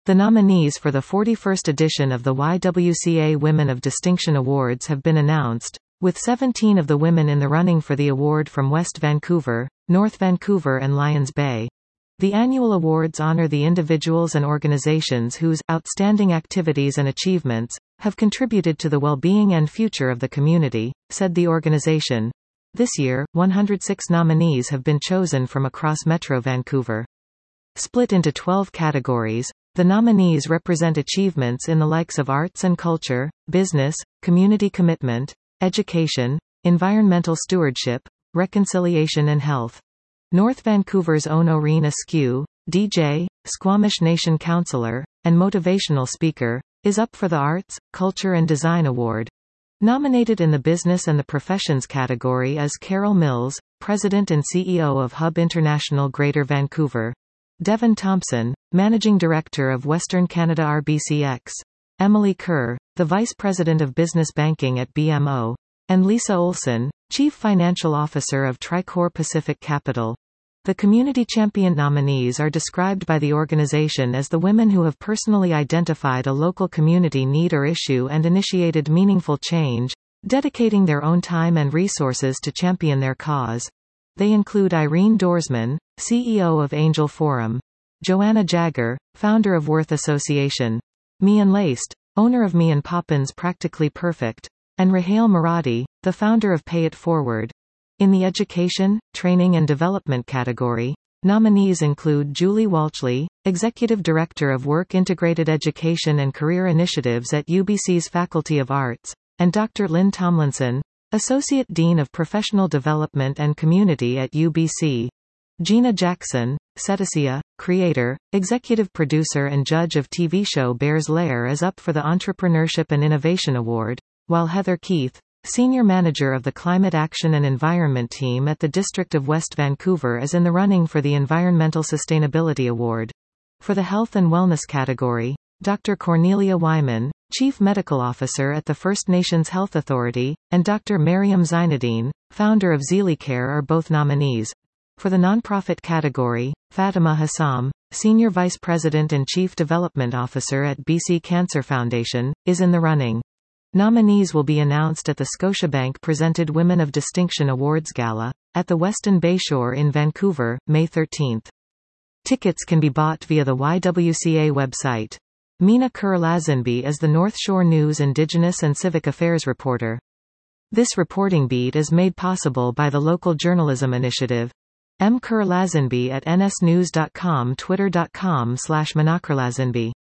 The nominees for the 41st edition of the YWCA Women of Distinction Awards have been announced, with 17 of the women in the running for the award from West Vancouver, North Vancouver and Lions Bay. The annual awards honor the individuals and organizations whose outstanding activities and achievements have contributed to the well-being and future of the community, said the organization. This year, 106 nominees have been chosen from across Metro Vancouver. Split into 12 categories, the nominees represent achievements in the likes of arts and culture, business, community commitment, education, environmental stewardship, reconciliation and health. North Vancouver's own Oreen Askew, DJ, Squamish Nation councillor, and motivational speaker, is up for the Arts, Culture and Design Award. Nominated in the Business and the Professions category is Carol Mills, President and CEO of Hub International Greater Vancouver. Devon Thompson, Managing Director of Western Canada RBCX. Emily Kerr, the Vice President of Business Banking at BMO. And Lisa Olson, Chief Financial Officer of Tricor Pacific Capital. The Community Champion nominees are described by the organization as the women who have personally identified a local community need or issue and initiated meaningful change, dedicating their own time and resources to champion their cause. They include Irene Dorsman, CEO of Angel Forum. Joanna Jagger, founder of Worth Association. Mian Laced, owner of Me and Poppins Practically Perfect. And Raheel Maradi, the founder of Pay It Forward. In the Education, Training and Development category, nominees include Julie Walchley, Executive Director of Work Integrated Education and Career Initiatives at UBC's Faculty of Arts, and Dr. Lynn Tomlinson, Associate Dean of Professional Development and Community at UBC. Gina Jackson, Ceticia, creator, executive producer and judge of TV show Bear's Lair is up for the Entrepreneurship and Innovation Award, while Heather Keith, Senior Manager of the Climate Action and Environment Team at the District of West Vancouver is in the running for the Environmental Sustainability Award. For the Health and Wellness category, Dr. Cornelia Wyman, Chief Medical Officer at the First Nations Health Authority, and Dr. Mariam Zainuddin, founder of ZealyCare are both nominees. For the nonprofit category, Fatima Hassam, Senior Vice President and Chief Development Officer at BC Cancer Foundation, is in the running. Nominees will be announced at the Scotiabank Presented Women of Distinction Awards Gala, at the Westin Bayshore in Vancouver, May 13. Tickets can be bought via the YWCA website. Mina Kerr-Lazenby is the North Shore News Indigenous and Civic Affairs reporter. This reporting beat is made possible by the Local Journalism Initiative. M. Kerr-Lazenby at nsnews.com, twitter.com/minakerlazenby.